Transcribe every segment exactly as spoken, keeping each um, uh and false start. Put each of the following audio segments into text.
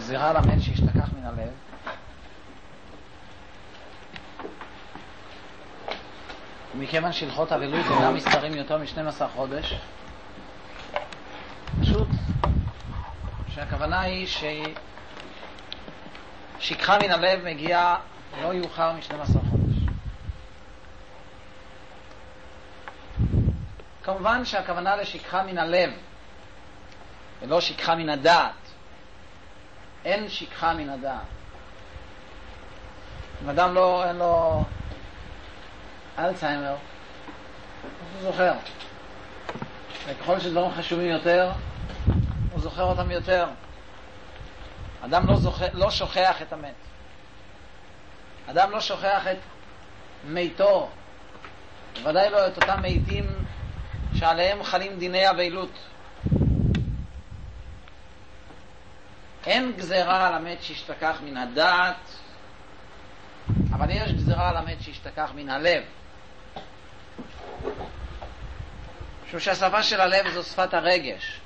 גזירה למת שהשתכח מן הלב. ומכיוון שהלכות אבלות אינם מסתרים יותר מ-שנים עשר חודש, פשוט שהכוונה היא ששכחה מן הלב מגיעה לא יאוחר מ-שנים עשר חודש. כמובן שהכוונה לשכחה מן הלב ולא שכחה מן הדעת. אין שכחה מן הדעת. אם אדם לא, אין לו אלצהיימר, הוא זוכר. וככל שדברים חשובים יותר, הוא זוכר אותם יותר. אדם לא, זוכר, לא שוכח את המת. אדם לא שוכח את מיתו. בוודאי לא את אותם מתים שעליהם חלים דיני אבלות. אין גזירה על המת שהשתכח מן הדעת, אבל יש גזירה על המת שהשתכח מן הלב. משום שהשפה של הלב זו שפת הרגש,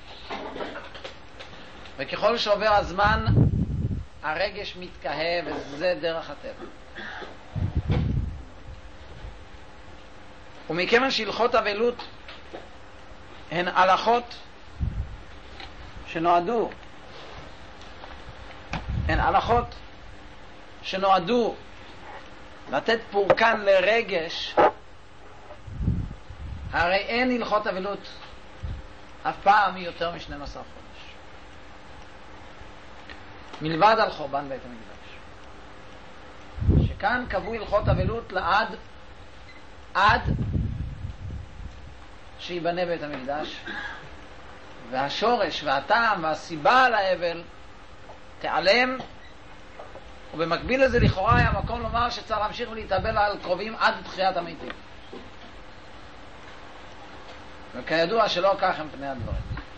וככל שעובר הזמן הרגש מתקהה, וזה דרך הטבע. ומכיוון שהלכות אבלות הן הלכות שנועדו הן הלכות שנועדו לתת פורקן לרגש, הרי אין הלכות אבלות אף פעם יותר מ-שנים עשר חודש, מלבד על חורבן בית המקדש, שכאן קבעו הלכות אבלות לעד עד שיבנה בית המקדש, והשורש והטעם והסיבה על האבל תיעלם. ובמקביל לזה לכאורה היה מקום לומר שצריך להמשיך ולהתאבל על קרובים עד תחיית המתים, וכידוע שלא כך הם פני הדברים.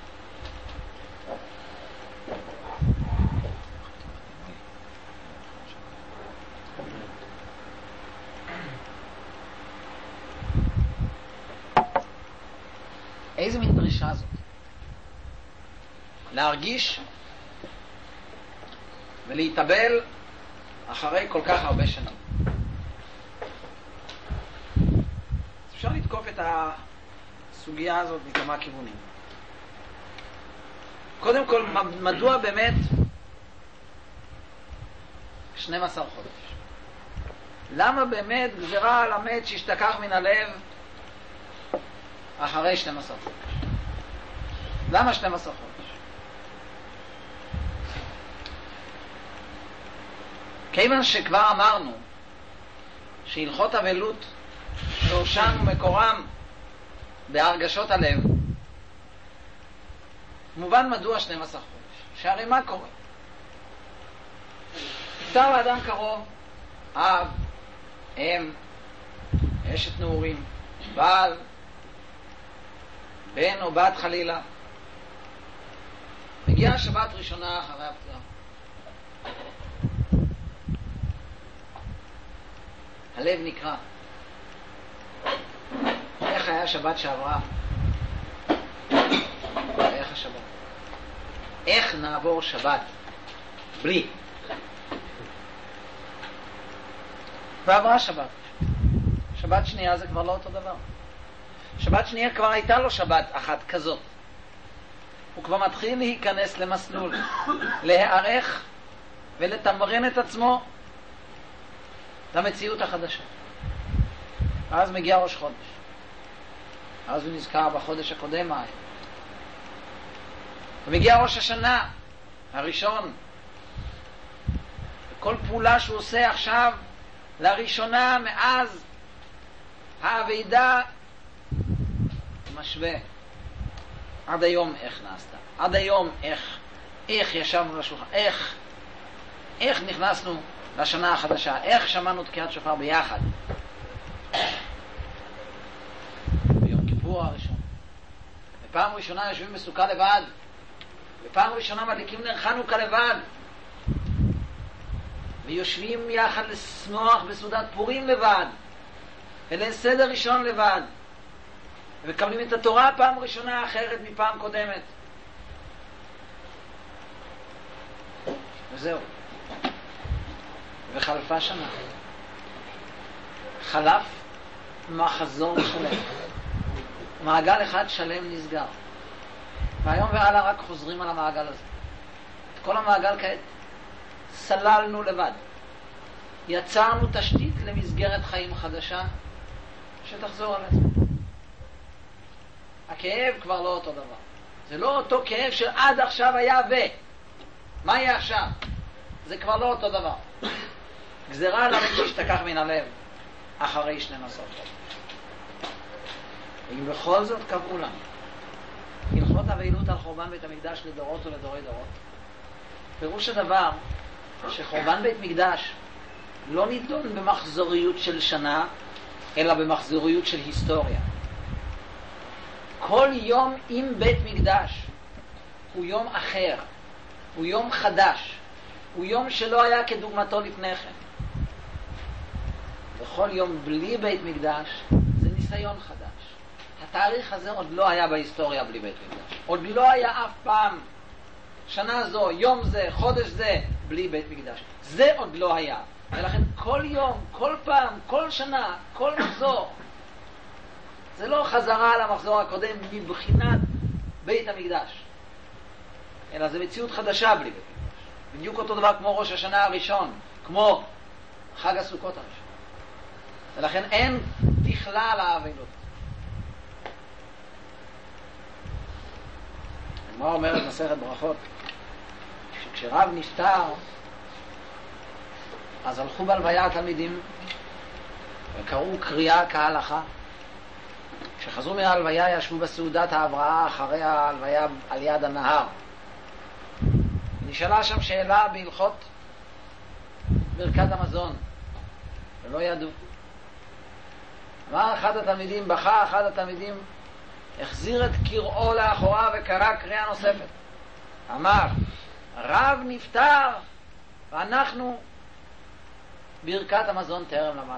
איזה מין דרישה זאת? להרגיש ולהתאבל אחרי כל כך הרבה שנים. אפשר לתקוף את הסוגיה הזאת מכמה כיוונים. קודם כל, מדוע באמת שנים עשר חודש? למה באמת גזירה על המת שהשתכח מן הלב אחרי שנים עשר חודש? למה שנים עשר חודש? כיוון שכבר אמרנו שהלכות אבלות שורשם ומקורם בהרגשות הלב, מובן מדוע שנים עשר חודש. שהרי מה קורה? נפטר לאדם קרוב, אב, אם, אשת נעורים, בעל, בן או בת חלילה. מגיעה השבת ראשונה אחרי הפטירה. הלב נקרא. איך היה שבת שעברה? איך השבת? איך נעבור שבת בלי? ועברה שבת. שבת שנייה זה כבר לא אותו דבר. שבת שנייה כבר הייתה לו שבת אחת כזאת. הוא כבר מתחיל להיכנס למסלול, להיערך ולתמרן את עצמו למציאות החדשה. אז מגיע ראש חודש. אז הוא נזכר בחודש הקודם מה היה. ומגיע ראש השנה הראשון. וכל פעולה שהוא עושה עכשיו לראשונה מאז העבידה משווה. עד היום איך נעשתה. עד היום איך, איך ישבנו לשולחן. איך, איך נכנסנו לשנה החדשה. איך שמענו תקיעת שופר ביחד. ביום כיפור הראשון. בפעם ראשונה יושבים בסוכה לבד. בפעם ראשונה מדליקים נר חנוכה לבד. ויושבים יחד לשמוח בסעודת פורים לבד. ולסדר ראשון לבד. ומקבלים את התורה פעם ראשונה אחרת מפעם קודמת. וזהו. וחלפה שנה. חלף מחזור שלם. מעגל אחד שלם נסגר. והיום והלאה רק חוזרים על המעגל הזה. את כל המעגל כעת סללנו לבד. יצרנו תשתית למסגרת חיים חדשה שתחזור על עצמה. הכאב כבר לא אותו דבר. זה לא אותו כאב של עד עכשיו היה ו... מה יהיה עכשיו? זה כבר לא אותו דבר. גזירה למד שהשתכח מן הלב אחרי שנים עשר. אם בכל זאת קבעו לנו הלכות אבלות על חורבן בית המקדש לדורות ולדורי דורות, פירוש הדבר שחורבן בית מקדש לא נידון במחזוריות של שנה, אלא במחזוריות של היסטוריה. כל יום עם בית מקדש הוא יום אחר, הוא יום חדש, הוא יום שלא היה כדוגמתו לפני כן. וכל יום בלי בית מקדש זה ניסיון חדש. התאריך הזה עוד לא היה בהיסטוריה בלי בית מקדש. עוד לא היה אף פעם שנה זו, יום זה, חודש זה, בלי בית מקדש. זה עוד לא היה. ולכן כל יום, כל פעם, כל שנה, כל מחזור, זה לא חזרה על המחזור הקודם מבחינת בית המקדש, אלא זה מציאות חדשה בלי בית מקדש. בדיוק אותו דבר כמו ראש השנה הראשון, כמו חג הסוכות הראשון. ולכן אין בכלל האבלות. מה אומרת מסכת ברכות? שכשרב נפטר, אז הלכו בהלוויה התלמידים וקראו קריאה כהלכה. כשחזרו מההלוויה ישבו בסעודת ההבראה אחרי ההלוויה על יד הנהר. נשאלה שם שאלה בהלכות ברכת המזון ולא ידעו. אמר אחד התלמידים, בכה אחד התלמידים, החזיר את קראו לאחורה וקרא קריאה נוספת. אמר, רב נפטר ואנחנו ברכת המזון טרם למדנו.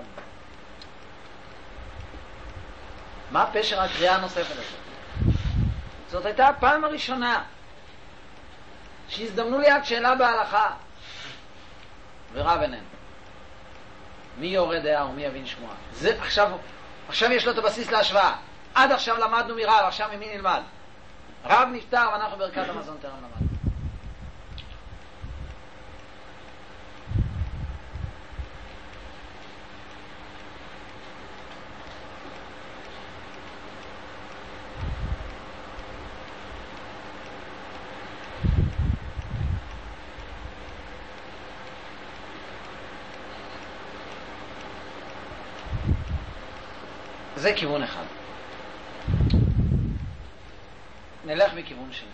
מה פשר הקריאה הנוספת הזאת? זאת הייתה הפעם הראשונה שהזדמנו ליד שאלה בהלכה ורב איננו. מי יורד דעה ומי יבין שמועה? זה עכשיו, עכשיו יש לו את הבסיס להשוואה. עד עכשיו למדנו מרב, עכשיו ממי נלמד? רב נפטר ואנחנו ברכת המזון טרם למדנו. זה כיוון אחד. נלך מכיוון שני.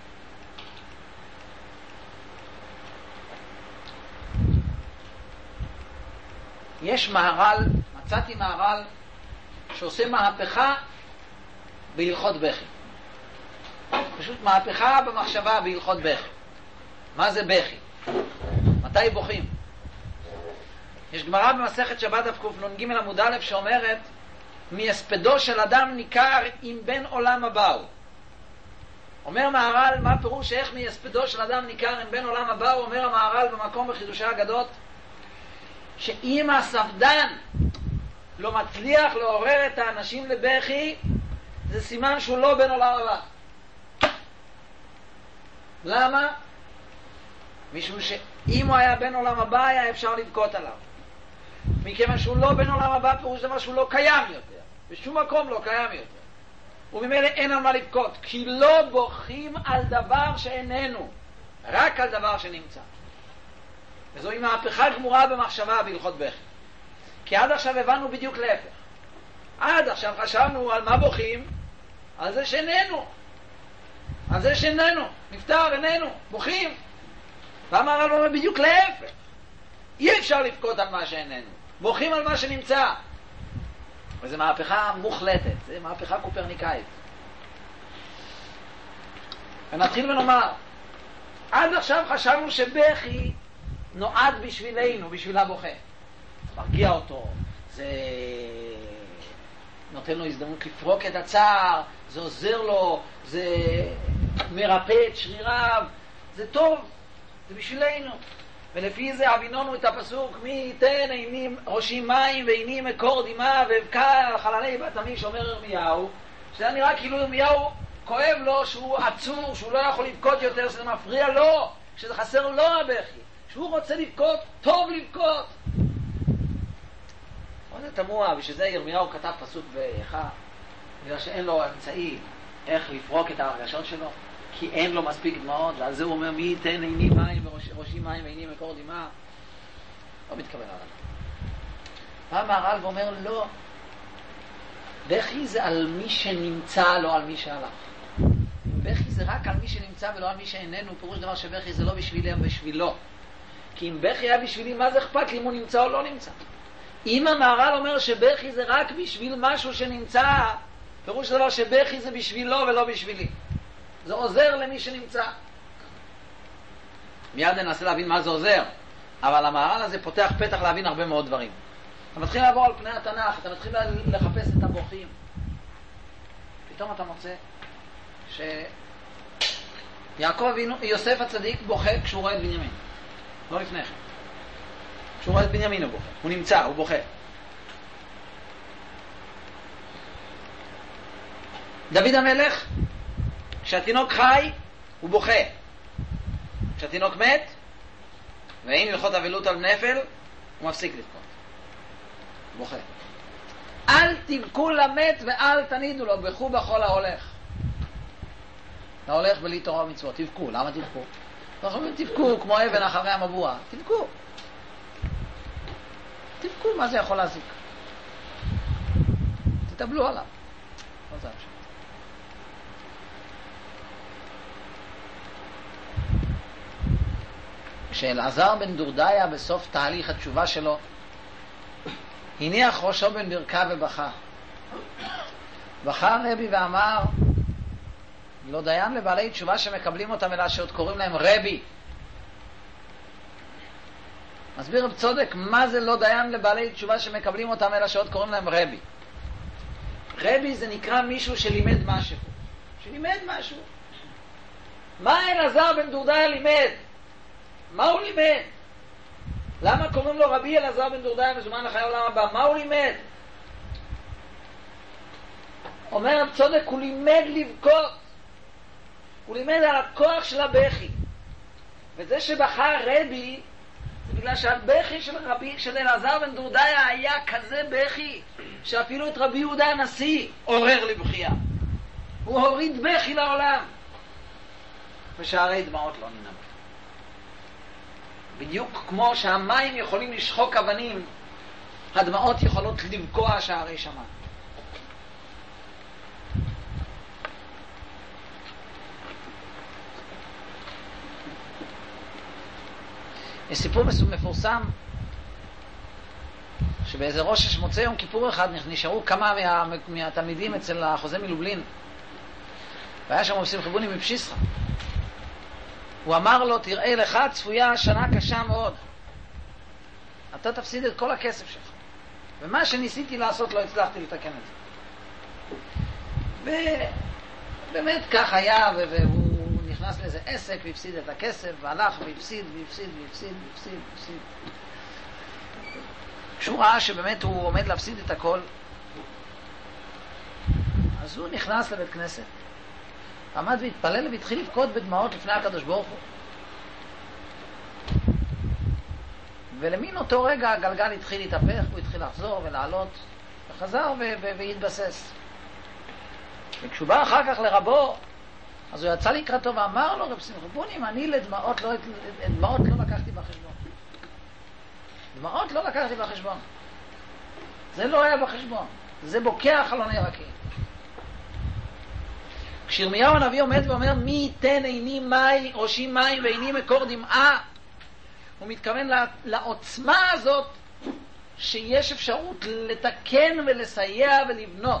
יש מהר"ל, מצאתי מהר"ל שעושה מהפכה בהלכות בכי. פשוט מהפכה במחשבה בהלכות בכי. מה זה בכי? מתי בוכים? יש גמרא במסכת שבת דף קנ"ג עמוד א' שאומרת מהספדו של אדם ניכר אם בן עולם הבאו. אומר מהר"ל, מה פירוש איך מהספדו של אדם ניכר אם בן עולם הבאו? אומר המהר"ל במקום בחידושי האגדות שאם הספדן לא מצליח לעורר את האנשים לבכי, זה סימן שהוא לא בן עולם הבא. למה? משום שאם הוא היה בן עולם הבא היה אפשר לבכות עליו. מכיוון שהוא לא בן עולם הבא, פירוש דבר שהוא לא קיים יותר. בשום מקום לא קיים יותר. וממילא אין על מה לבכות, כי לא בוכים על דבר שאיננו, רק על דבר שנמצא. וזוהי מהפכה גמורה במחשבה בהלכות בכי. כי עד עכשיו הבנו בדיוק להפך. עד עכשיו חשבנו על מה בוכים? על זה שאיננו. על זה שאיננו. נפטר, איננו. בוכים. ואמר לנו בדיוק להפך. אי אפשר לבכות על מה שאיננו. בוכים על מה שנמצא. וזו מהפכה מוחלטת. זו מהפכה קופרניקאית. ונתחיל ונאמר, עד עכשיו חשבנו שבכי נועד בשבילנו, בשביל הבוכה. מרגיע אותו, זה נותן לו הזדמנות לפרוק את הצער, זה עוזר לו, זה מרפא את שריריו, זה טוב. זה בשבילנו. ולפי זה הבינונו את הפסוק, מי ייתן עיני ראשי מים ועיני מקור דמעה ואבכה על חללי בת עמי, שאומר ירמיהו, שזה נראה כאילו ירמיהו כואב לו שהוא עצור, שהוא לא יכול לבכות יותר, שזה מפריע לו, שזה חסר לו הבכי, שהוא רוצה לבכות, טוב לבכות. זה תמוה, בשביל זה ירמיהו כתב פסוק ואיכה, בגלל שאין לו אמצעי איך לפרוק את ההרגשות שלו, כי אין לו מספיק דמעות, ועל זה הוא אומר, מי ייתן עיני מים וראשי מים ועיני מקור דמעה. לא מתכוון עליו. בא מהר"ל ואומר, לא, בכי זה על מי שנמצא, לא על מי שהלך. בכי זה רק על מי שנמצא ולא על מי שאיננו, פירוש דבר שבכי זה לא בשבילי, אבל בשבילו. כי אם בכי היה בשבילי, מה זה אכפת לי אם הוא נמצא או לא נמצא? אם המהר"ל אומר שבכי זה רק בשביל משהו שנמצא, פירוש דבר שבכי זה בשבילו ולא בשבילי. זה עוזר למי שנמצא. מיד ננסה להבין מה זה עוזר, אבל המהר"ל הזה פותח פתח להבין הרבה מאוד דברים. אתה מתחיל לעבור על פני התנ"ך, אתה מתחיל לחפש את הבוכים. פתאום אתה מוצא שיעקב אבינו, יוסף הצדיק בוכה כשהוא רואה את בנימין. לא לפני כן. כשהוא רואה את בנימין הוא בוכה. הוא נמצא, הוא בוכה. דוד המלך, כשהתינוק חי, הוא בוכה. כשהתינוק מת, ואין הלכות אבלות על נפל, הוא מפסיק לבכות. הוא בוכה. אל תבכו למת ואל תנידו לו, בכו בכל ההולך. אתה הולך בלי תורה ומצוות, תבכו. למה תבכו? אנחנו אומרים, תבכו כמו אבן אחרי המבוע. תבכו. תבכו, מה זה יכול להזיק? תתאבלו עליו. לא זה המשך. כשאלעזר בן דורדיה בסוף תהליך התשובה שלו הניח ראשו בן ברכה ובכה. בכה רבי ואמר, לא דיין לבעלי תשובה שמקבלים אותם אלא שעוד קוראים להם רבי. מסביר רב צודק מה זה לא דיין לבעלי תשובה שמקבלים אותם אלא שעוד קוראים להם רבי. רבי זה נקרא מישהו שלימד משהו. שלימד משהו. מה אלעזר בן דורדיה לימד? מה הוא לימד? למה קוראים לו רבי אלעזר בן דורדיה מזומן לחיי העולם הבא? מה הוא לימד? אומר רב צודק, הוא לימד לבכות. הוא לימד על הכוח של הבכי. וזה שבכה רבי, זה בגלל שהבכי של רבי, של אלעזר בן דורדיה היה כזה בכי, שאפילו את רבי יהודה הנשיא עורר לבכייה. הוא הוריד בכי לעולם. ושערי דמעות לא ננמר. בדיוק כמו שהמים יכולים לשחוק אבנים, הדמעות יכולות לבקוע שערי שמיים. יש סיפור מפורסם שבאיזה ראש מוצא יום כיפור אחד נשארו כמה מה, מהתלמידים אצל החוזה מלובלין, והיה שם עושים חיבונים מפשיסחה. הוא אמר לו, תראה לך צפויה שנה קשה מאוד, אתה תפסיד את כל הכסף שלך, ומה שניסיתי לעשות לא הצלחתי לתקן את זה. ובאמת כך היה, והוא נכנס לאיזה עסק והפסיד את הכסף, והלך והפסיד והפסיד והפסיד והפסיד והפסיד. כשהוא ראה שבאמת הוא עומד להפסיד את הכל, אז הוא נכנס לבית כנסת, עמד והתפלל והתחיל לבכות בדמעות לפני הקדוש ברוך הוא. ולמין אותו רגע הגלגל התחיל להתהפך, הוא התחיל לחזור ולעלות, וחזר ו- ו- והתבסס. וכשהוא בא אחר כך לרבו, אז הוא יצא לקראתו ואמר לו, רב שמחה בונים, אני לדמעות לא, דמעות לא לקחתי בחשבון. דמעות לא לקחתי בחשבון. זה לא היה בחשבון. זה בוקע חלוני רקיע. כשירמיהו הנביא עומד ואומר, מי ייתן עיני מי, ראשי מים ועיני מקור דמעה, הוא מתכוון לעוצמה הזאת שיש אפשרות לתקן ולסייע ולבנות.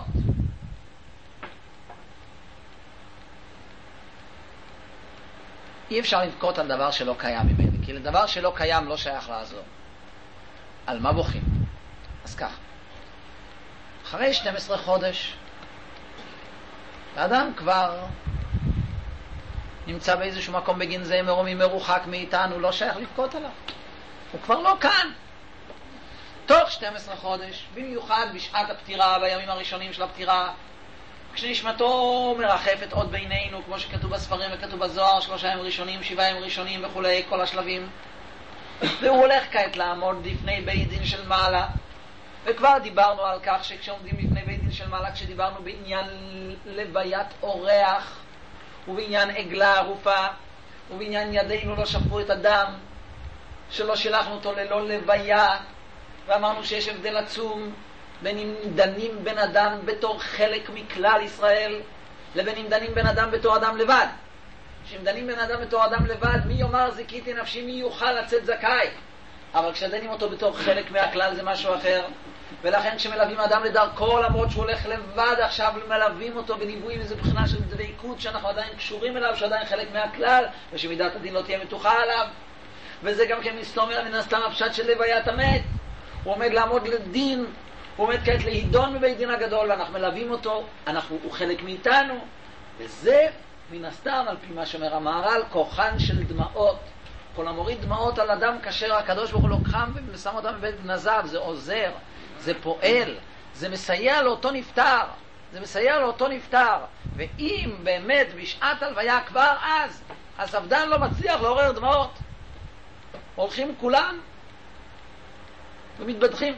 אי אפשר לבכות על דבר שלא קיים ממני, כי לדבר שלא קיים לא שייך לעזור. על מה בוכים? אז ככה, אחרי שנים עשר חודש האדם כבר נמצא באיזשהו מקום בגין זה מרומי מרוחק מאיתנו, לא שייך לבכות עליו. הוא כבר לא כאן. תוך שנים עשר חודש, במיוחד בשעת הפטירה, בימים הראשונים של הפטירה, כשנשמתו מרחפת עוד בינינו, כמו שכתוב בספרים וכתוב בזוהר, שלושה ימים ראשונים, שבעה ימים ראשונים וכולי, כל השלבים. והוא הולך כעת לעמוד לפני בית דין של מעלה. וכבר דיברנו על כך שכשעומדים לפני בית דין של מעלה, כשדיברנו בעניין לוויית אורח, ובעניין עגלה ערופה, ובעניין ידינו לא שפכו את הדם, שלא שלחנו אותו ללא לוויה, ואמרנו שיש הבדל עצום בין אם דנים בן אדם בתור חלק מכלל ישראל, לבין אם דנים בן אדם בתור אדם לבד. שאם דנים בן אדם בתור אדם לבד, מי יאמר זיכיתי נפשי, מי יוכל לצאת זכאי? אבל כשדנים אותו בתור חלק מהכלל זה משהו אחר. ולכן כשמלווים אדם לדרכו, למרות שהוא הולך לבד, עכשיו מלווים אותו בליווי עם איזו בחינה של דבקות שאנחנו עדיין קשורים אליו, שעדיין חלק מהכלל, ושמידת הדין לא תהיה מתוחה עליו. וזה גם כן מסתומר מן הסתם הפשט של לוויית המת. הוא עומד לעמוד לדין, הוא עומד כעת להידון בבית דין הגדול, ואנחנו מלווים אותו, אנחנו, הוא חלק מאיתנו. וזה מן הסתם, על פי מה שאומר המהר"ל, כוחן של דמעות. כל המוריד דמעות על אדם כאשר הקדוש ברוך הוא לוקחם ושם אותם בבית גנזיו, זה עוזר, זה פועל, זה מסייע לאותו נפטר, זה מסייע לאותו נפטר. ואם באמת בשעת הלוויה כבר אז, הספדן לא מצליח לעורר דמעות, הולכים כולם ומתבדחים.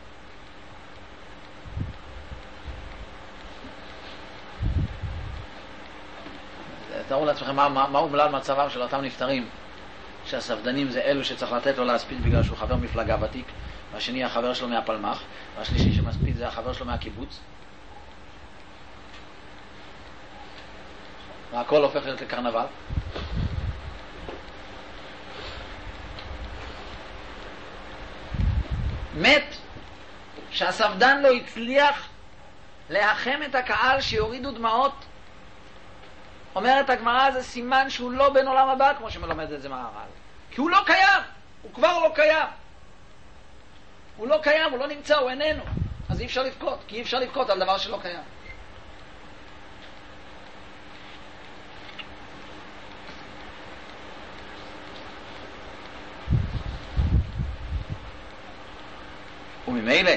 תראו לעצמכם מה, מה, מה הוא בלל מצבם של אותם נפטרים, שהספדנים זה אלו שצריך לתת לו להספיד בגלל שהוא חבר מפלגה ותיק, והשני החבר שלו מהפלמח, והשלישי שמספיד זה החבר שלו מהקיבוץ, והכל הופך להיות לקרנבל. מת שהספדן לא הצליח להחם את הקהל שיורידו דמעות. אומרת הגמרא, זה סימן שהוא לא בן עולם הבא, כמו שמלמד את זה מהר"ל. כי הוא לא קיים, הוא כבר לא קיים. הוא לא קיים, הוא לא נמצא, הוא איננו. אז אי אפשר לבכות, כי אי אפשר לבכות על דבר שלא קיים. וממילא,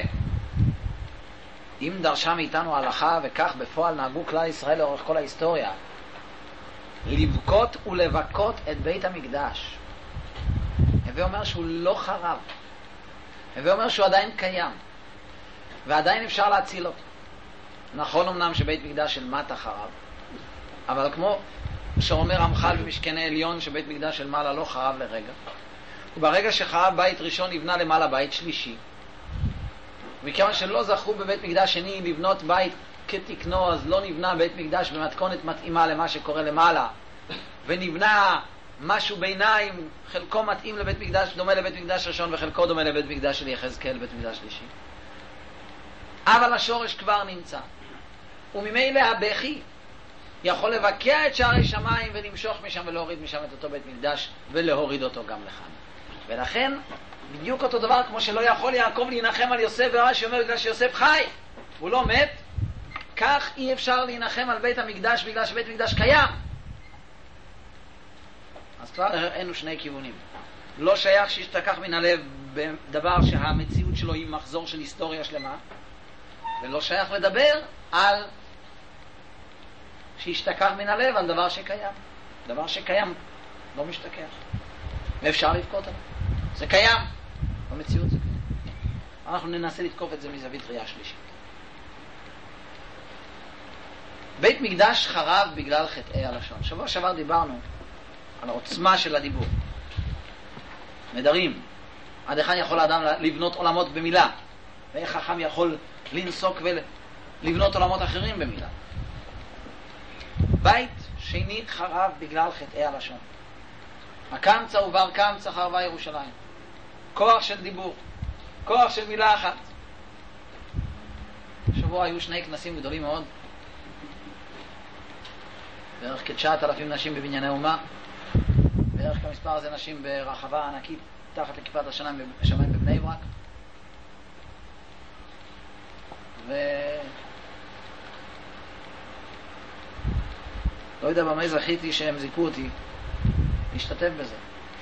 אם דרשה מאיתנו ההלכה, וכך בפועל נהגו כלל ישראל לאורך כל ההיסטוריה, לבכות ולבכות את בית המקדש. הווה אומר שהוא לא חרב. הווה אומר שהוא עדיין קיים. ועדיין אפשר להציל אותו. נכון אמנם שבית מקדש של מטה חרב, אבל כמו שאומר רמח"ל במשכני עליון שבית מקדש של מעלה לא חרב לרגע, וברגע שחרב בית ראשון נבנה למעלה בית שלישי, מכיוון שלא זכו בבית מקדש שני לבנות בית כתקנו, אז לא נבנה בית מקדש במתכונת מתאימה למה שקורה למעלה, ונבנה משהו ביניים, חלקו מתאים לבית מקדש, דומה לבית מקדש ראשון, וחלקו דומה לבית מקדש של יחזקאל, בית מקדש שלישי. אבל השורש כבר נמצא, וממילא הבכי יכול לבקע את שערי שמיים ולמשוך משם ולהוריד משם את אותו בית מקדש ולהוריד אותו גם לכאן. ולכן בדיוק אותו דבר כמו שלא יכול יעקב להנחם על יוסף, ורש"י אומר בגלל שיוסף חי הוא לא מת, כך אי אפשר להנחם על בית המקדש בגלל שבית מקדש קיים. אז כבר הראינו שני כיוונים. לא שייך שישתכח מן הלב בדבר שהמציאות שלו היא מחזור של היסטוריה שלמה, ולא שייך לדבר על שישתכח מן הלב על דבר שקיים. דבר שקיים לא משתכח, ואפשר לבכות עליו. זה קיים, במציאות זה קיים. אנחנו ננסה לתקוף את זה מזווית ראייה שלישית. בית מקדש חרב בגלל חטאי הלשון. שבוע שעבר דיברנו על העוצמה של הדיבור. נדרים, עד היכן יכול האדם לבנות עולמות במילה, ואיך חכם יכול לנסוק ולבנות עולמות אחרים במילה. בית שני חרב בגלל חטאי הלשון. הקמצא ובר קמצא חרבה ירושלים. כוח של דיבור, כוח של מילה אחת. שבוע היו שני כנסים גדולים מאוד, בערך כתשעת אלפים נשים בבנייני אומה, בערך כמספר הזה נשים ברחבה ענקית תחת לכיפת השמיים בבני ברק. לא יודע במה זכיתי שהם זיקו אותי להשתתף בזה.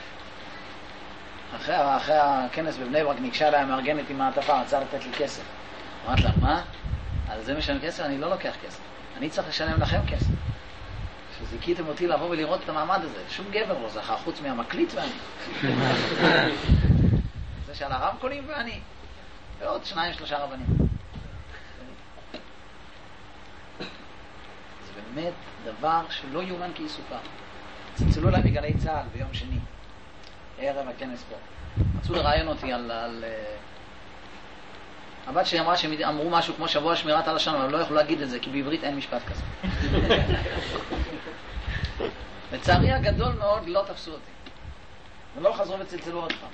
אחרי, אחרי הכנס בבני ברק ניגשה אליי המארגנת עם מעטפה, רצה לתת לי כסף. אמרת לה, מה? על זה משלם כסף? אני לא לוקח כסף. אני צריך לשלם לכם כסף. שזיקיתם אותי לבוא ולראות את המעמד הזה. שום גבר לא זכה, חוץ מהמקליט ואני. זה שעל הרמקולים ואני. ועוד שניים, שלושה רבנים. זה באמת דבר שלא יאומן כי יסופר. צלצלו להם בגלי צה"ל ביום שני. ערב הכנס פה. רצו לראיין אותי על... על הבת שלי אמרה שהם אמרו משהו כמו שבוע שמירת הלשון, אבל לא יכולו להגיד את זה, כי בעברית אין משפט כזה. לצערי הגדול מאוד לא תפסו אותי. ולא חזרו וצלצלו עוד פעם.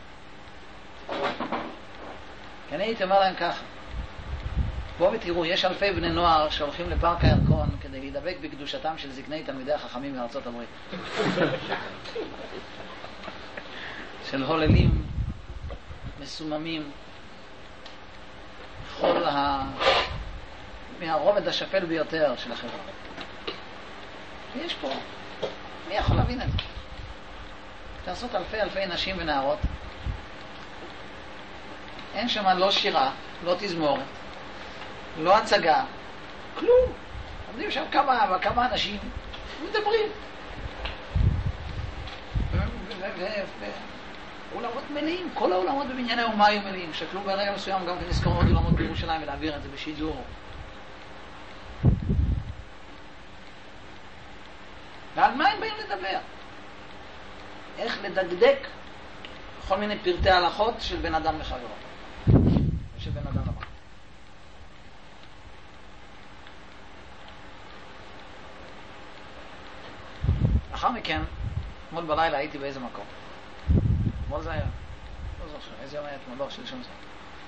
כי אני הייתי אומר להם ככה. בואו ותראו, יש אלפי בני נוער שהולכים לפארק הירקון כדי להידבק בקדושתם של זקני תלמידי החכמים מארצות הברית. של הוללים מסוממים כל ה... מהרובד השפל ביותר של החברה. ויש פה, מי יכול להבין את זה? תעשות אלפי אלפי נשים ונערות, אין שם לא שירה, לא תזמורת, לא הצגה, כלום. עומדים שם כמה, כמה אנשים מדברים. אולמות מלאים, כל האולמות בבנייני אומה היו מלאים. שקלו ברגע מסוים גם לזכור עוד אולמות בירושלים ולהעביר את זה בשידור. ועל מה הם באים לדבר? איך לדקדק בכל מיני פרטי הלכות של בן אדם לחברו. ושל בן אדם לבא. לאחר מכן, אתמול בלילה הייתי באיזה מקום. אתמול זה היה. לא זוכר, איזה יום היה אתמול, לא, שלשום זה.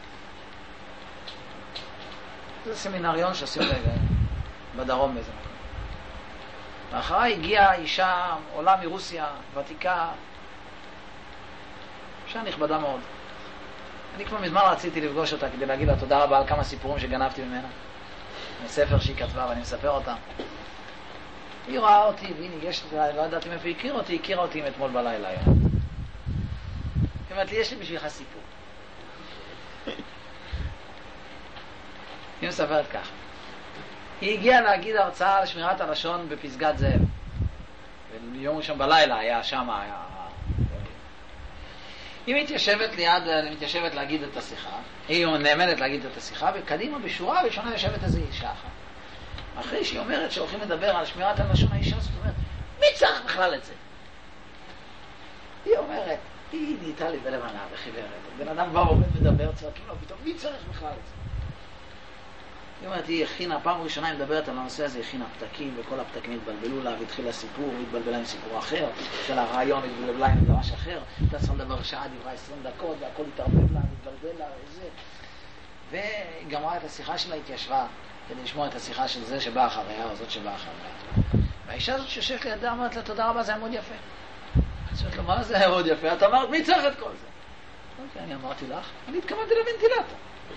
זה סמינריון שעושים רגע, בדרום באיזה מקום. ואחריי הגיעה אישה, עולה מרוסיה, ותיקה, אישה נכבדה מאוד. אני כבר מזמן רציתי לפגוש אותה כדי להגיד לה תודה רבה על כמה סיפורים שגנבתי ממנה. מספר שהיא כתבה ואני מספר אותה. היא ראה אותי והיא ניגשת, לא ידעתי מאיפה היא הכירה אותי, היא הכירה אותי אתמול בלילה היום. היא אומרת לי, יש לי בשבילך סיפור. היא מספרת כך. היא הגיעה להגיד הרצאה על שמירת הלשון בפסגת זאב. ויום ראשון בלילה היה שם, היה... היא מתיישבת ליד, מתיישבת להגיד את השיחה, היא נאמנת להגיד את השיחה, וקדימה בשורה ראשונה יושבת איזו אישה אחת. אחרי שהיא אומרת שהולכים לדבר על שמירת הלשון, האישה הזאת אומרת, מי צריך בכלל את זה? היא אומרת, היא נהייתה לי בלבנה וחיוורת. בן אדם בא ועומד מדבר, צועקים לו פתאום, מי צריך בכלל את זה? היא אומרת, היא הכינה, פעם ראשונה היא מדברת על הנושא הזה, הכינה פתקים, וכל הפתקים התבלבלו לה, והתחיל הסיפור, התבלבלה עם סיפור אחר, של הרעיון התבלבלה עם דרש אחר, אתה צריך לדבר שעה, דברה עשרים דקות, והכל התערבב לה, התבלבל לה, וזה. והיא גמרה את השיחה שלה, התיישבה, כדי לשמוע את השיחה של זה שבא אחריה, או זאת שבא אחריה. והאישה הזאת שיושבת לידה, אמרת לה, תודה רבה, זה היה מאוד יפה. אז אומרת לו, מה זה היה מאוד יפה? את אמרת, מי צריך את כל זה? אוקיי, אני אמרתי לך, אני התכוונתי לוונטילטור.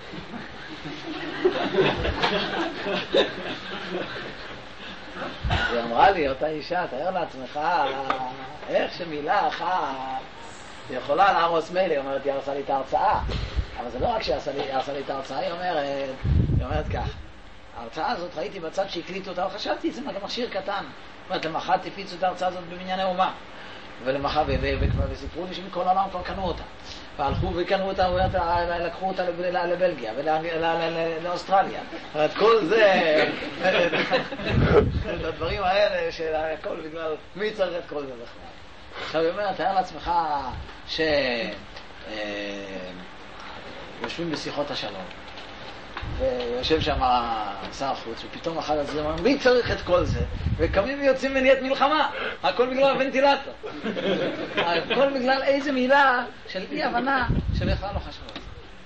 היא אמרה לי, אותה אישה, תאר לעצמך, איך שמילה אחת יכולה להרוס מילא, היא אומרת, היא הרסה לי את ההרצאה. אבל זה לא רק שהיא הרסה לי את ההרצאה, היא אומרת, היא אומרת כך, ההרצאה הזאת ראיתי בצד שהקליטו אותה, אבל חשבתי, זה מכשיר קטן. זאת אומרת, למחרת הפיצו את ההרצאה הזאת בבנייני אומה. ולמחר, וסיפרו לי שמכל העולם כבר קנו אותה. והלכו וקנו אותה, לקחו אותה לבלגיה ולאוסטרליה. זאת אומרת, כל זה, את הדברים האלה של הכל בגלל, מי צריך את כל זה בכלל? עכשיו, היא אומרת, תאר לעצמך שיושבים בשיחות השלום, ויושב שם שר החוץ, ופתאום אחד הזה אומר, מי צריך את כל זה? וקמים ויוצאים מניעת מלחמה, הכל בגלל הוונטילטור. הכל בגלל איזה מילה של אי הבנה שבכלל לא חשוב על זה.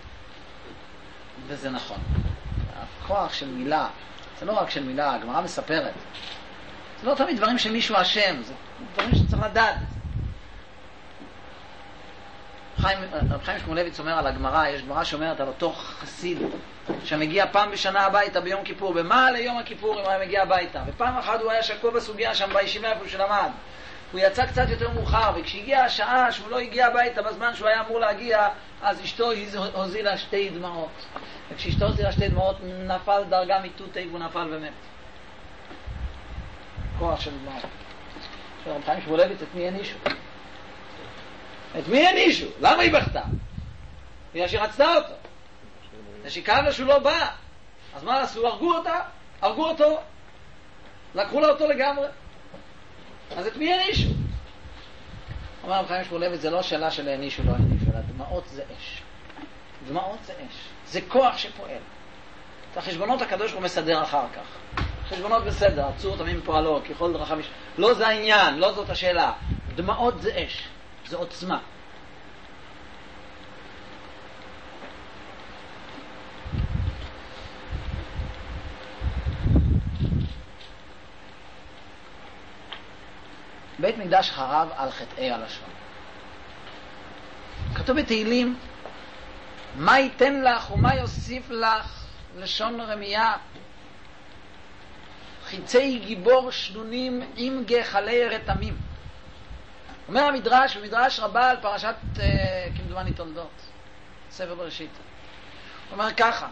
וזה נכון. הכוח של מילה, זה לא רק של מילה, הגמרא מספרת. זה לא תמיד דברים שמישהו אשם, זה דברים שצריך לדעת. רב חיים שמואלביץ אומר על הגמרא, יש גמרא שאומרת על אותו חסיד שמגיע פעם בשנה הביתה ביום כיפור, ומה ליום הכיפור אם הוא היה מגיע הביתה, ופעם אחת הוא היה שקוע בסוגיה שם בישיבה איפה שהוא למד, הוא יצא קצת יותר מאוחר, וכשהגיעה השעה שהוא לא הגיע הביתה בזמן שהוא היה אמור להגיע, אז אשתו הוזילה שתי דמעות, וכשאשתו הוזילה שתי דמעות נפל דרגה מיתותי והוא נפל ומת. כוח של דמעות. רב חיים שמואלביץ, את מי הענישו? את מי הענישו? למה היא בכתה? בגלל שהיא רצתה אותו. זה שכאב לה שהוא לא בא. אז מה עשו? הרגו אותה? הרגו אותו? לקחו לה אותו לגמרי. אז את מי הענישו? אומר רב חיים שמואלביץ, זה לא שאלה של הענישו לא הענישו, אלא דמעות זה אש. דמעות זה אש. זה כוח שפועל. את החשבונות הקדוש הוא מסדר אחר כך. חשבונות בסדר, עצור תמים פועלו, ככל דרכיו יש. לא זה העניין, לא זאת השאלה. דמעות זה אש, זה עוצמה. בית מקדש חרב על חטאי הלשון. כתוב בתהילים, מה ייתן לך ומה יוסיף לך לשון רמייה? חיצי גיבור שנונים עם גחלי רתמים. אומר המדרש, במדרש רבה על פרשת uh, כמדומני תולדות, ספר בראשית. הוא אומר ככה,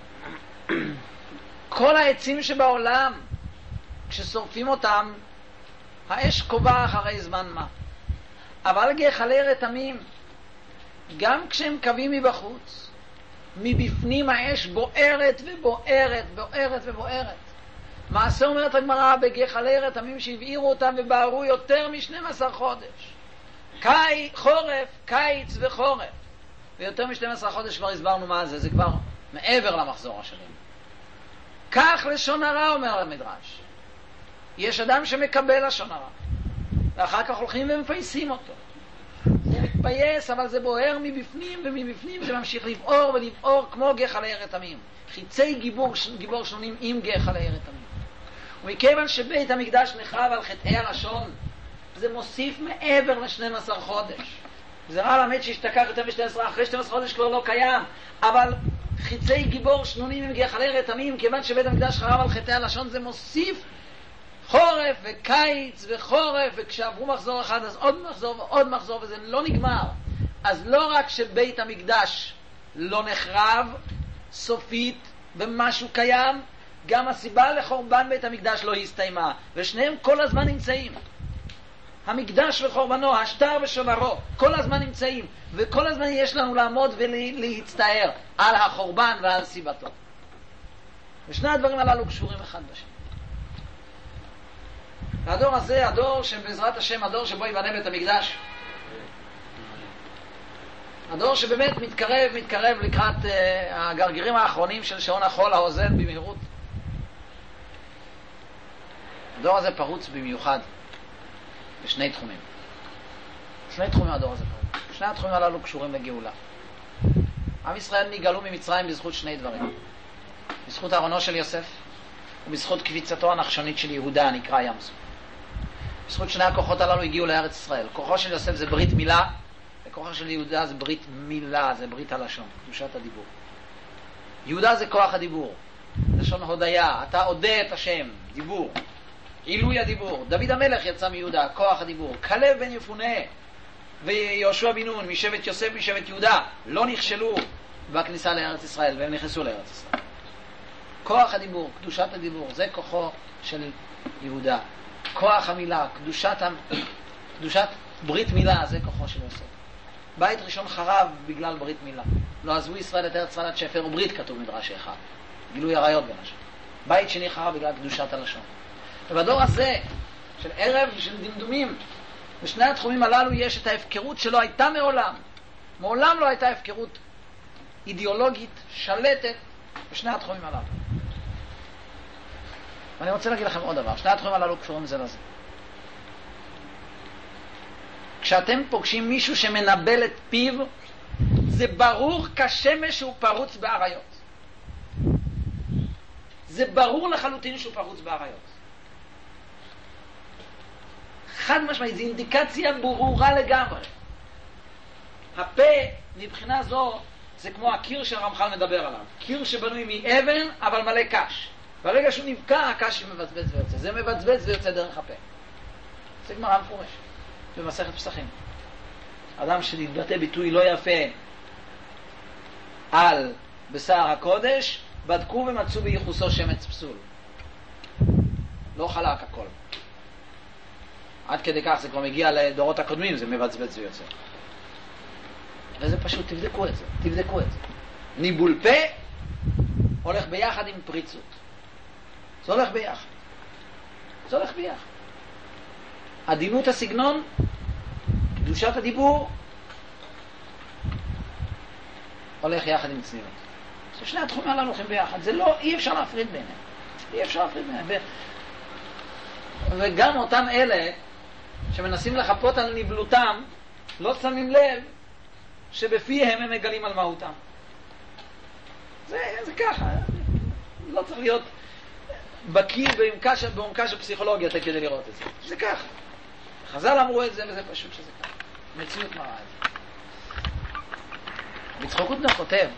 כל העצים שבעולם, כששורפים אותם, האש קובע אחרי זמן מה. אבל גחלי רתמים, גם כשהם קווים מבחוץ, מבפנים האש בוערת ובוערת, בוערת ובוערת. מעשה אומרת הגמרא בגחלי רתמים שהבעירו אותם ובערו יותר מ-שנים עשר חודש. קי, חורף, קיץ וחורף. ויותר מ-שנים עשר חודש כבר הסברנו מה זה, זה כבר מעבר למחזור השנים. כך לשון הרע אומר המדרש. יש אדם שמקבל לשון הרע, ואחר כך הולכים ומפייסים אותו. זה מתפייס, אבל זה בוער מבפנים, ומבפנים זה ממשיך לבעור ולבעור כמו גחלי רתמים. חיצי גיבור, גיבור שנונים עם גחלי רתמים. ומכיוון שבית המקדש נחרב על חטאי הלשון, זה מוסיף מעבר ל-שנים עשר חודש. זה רע למד שהשתכח יותר מ-שנים עשר, אחרי שנים עשר חודש כבר לא קיים, אבל חיצי גיבור שנונים עם גחלי רתמים, כיוון שבית המקדש חרב על חטאי הלשון, זה מוסיף חורף וקיץ וחורף, וכשעברו מחזור אחד אז עוד מחזור ועוד מחזור, וזה לא נגמר. אז לא רק שבית המקדש לא נחרב סופית במשהו קיים, גם הסיבה לחורבן בית המקדש לא הסתיימה, ושניהם כל הזמן נמצאים. המקדש וחורבנו, השטר ושוברו, כל הזמן נמצאים, וכל הזמן יש לנו לעמוד ולהצטער על החורבן ועל סיבתו. ושני הדברים הללו קשורים אחד בשני. והדור הזה, הדור שבעזרת השם, הדור שבו ייבנה בית המקדש, הדור שבאמת מתקרב, מתקרב לקראת uh, הגרגירים האחרונים של שעון החול האוזל במהירות. הדור הזה פרוץ במיוחד בשני תחומים. שני תחומים הדור הזה פרוץ. שני התחומים הללו קשורים לגאולה. עם ישראל נגאלו ממצרים בזכות שני דברים. בזכות ארונו של יוסף, ובזכות קביצתו הנחשונית של יהודה הנקרא ים סוף. בזכות שני הכוחות הללו הגיעו לארץ ישראל. כוחו של יוסף זה ברית מילה, וכוחו של יהודה זה ברית מילה, זה ברית הלשון, קדושת הדיבור. יהודה זה כוח הדיבור, לשון הודיה, אתה הודה את השם, דיבור, עילוי הדיבור. דוד המלך יצא מיהודה, כוח הדיבור. כלב בן יפונה ויהושע בן נון משבט יוסף משבט יהודה לא נכשלו בכניסה לארץ ישראל, והם נכנסו לארץ ישראל. כוח הדיבור, קדושת הדיבור, זה כוחו של יהודה. כוח המילה, קדושת, קדושת ברית מילה, זה כוחו של יוסף. בית ראשון חרב בגלל ברית מילה. לא עזבו ישראל את ארץ ישראל עד שפר וברית, כתוב מדרש אחד. גילוי עריות בין השם. בית שני חרב בגלל קדושת הלשון. ובדור הזה, של ערב ושל דמדומים, בשני התחומים הללו יש את ההפקרות שלא הייתה מעולם. מעולם לא הייתה הפקרות אידיאולוגית, שלטת, בשני התחומים הללו. ואני רוצה להגיד לכם עוד דבר, שני התחומים הללו קשורים זה לזה. כשאתם פוגשים מישהו שמנבל את פיו, זה ברור כשמש שהוא פרוץ בעריות. זה ברור לחלוטין שהוא פרוץ בעריות. חד משמעית, זו אינדיקציה ברורה לגמרי. הפה, מבחינה זו, זה כמו הקיר שהרמח"ל מדבר עליו. קיר שבנוי מאבן, אבל מלא קש. ברגע שהוא נבקע, הקש מבצבץ ויוצא. זה מבצבץ ויוצא דרך הפה. זה גמרא מפורשת במסכת פסחים. אדם שהתבטא ביטוי לא יפה על בשר הקודש, בדקו ומצאו בייחוסו שמץ פסול. לא חלק הכל. עד כדי כך זה כבר מגיע לדורות הקודמים, זה מבצבץ ויוצא. וזה פשוט, תבדקו את זה, תבדקו את זה. ניבול פה הולך ביחד עם פריצות. זה הולך ביחד. זה הולך ביחד. עדינות הסגנון, קדושת הדיבור, הולך יחד עם צניעות. זה שני התחומים הללו הולכים ביחד. זה לא, אי אפשר להפריד ביניהם. אי אפשר להפריד ביניהם. ו... וגם אותם אלה שמנסים לחפות על נבלותם, לא שמים לב שבפיהם הם מגלים על מהותם. זה, זה ככה. לא צריך להיות בקיא בעומקה של פסיכולוגיה כדי לראות את זה. זה ככה. חז"ל אמרו את זה וזה פשוט שזה ככה. מציאות מראה את זה. יצחק קוטנר כותב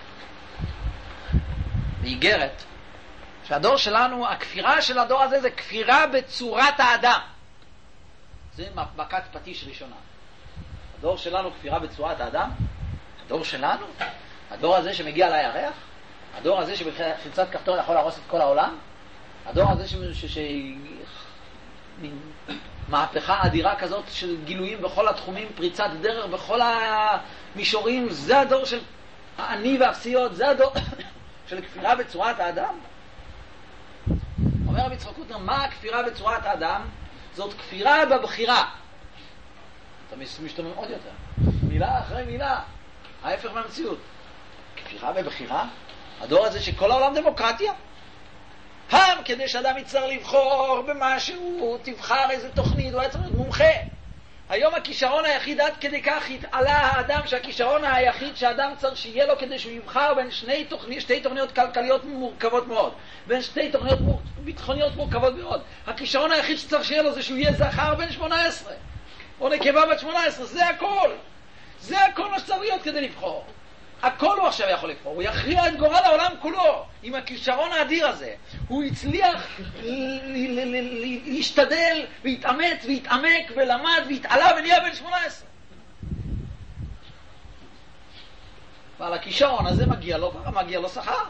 באיגרת שהדור שלנו, הכפירה של הדור הזה זה כפירה בצורת האדם. זה מכת פטיש ראשונה. הדור שלנו כפירה בצורת האדם. הדור שלנו, הדור הזה שמגיע לירח, הדור הזה שבחיצת כפתור יכול להרוס את כל העולם, הדור הזה ש... ש... ש... מהפכה אדירה כזאת של גילויים בכל התחומים, פריצת דרך בכל המישורים, זה הדור של העני והאפסיות, זה הדור של כפירה בצורת האדם. אומר רבי יצחק קוטנר, מה הכפירה בצורת האדם? זאת כפירה בבחירה. אתה משתומם עוד יותר. מילה אחרי מילה. ההפך מהמציאות. כפירה בבחירה? הדור הזה שכל העולם דמוקרטיה. פעם כדי שאדם יצטרך לבחור במשהו, תבחר איזה תוכנית, הוא היה צריך להיות מומחה. היום הכישרון היחיד עד כדי כך התעלה האדם, שהכישרון היחיד שאדם צריך שיהיה לו כדי שהוא יבחר בין שני תוכניות, שתי תוכניות כלכליות מורכבות מאוד, בין שתי תוכניות ביטחוניות מורכבות מאוד. הכישרון היחיד שצריך שיהיה לו זה שהוא יהיה זכר בן שמונה עשרה, או נקבה בת שמונה עשרה, זה הכל. זה הכל מה שצריך להיות כדי לבחור. הכל הוא עכשיו יכול לבחור, הוא יכריע את גורל העולם כולו עם הכישרון האדיר הזה. הוא הצליח להשתדל והתאמץ והתעמק ולמד והתעלה ונהיה בן שמונה עשרה. ועל הכישרון הזה מגיע לו, מגיע לו שכר.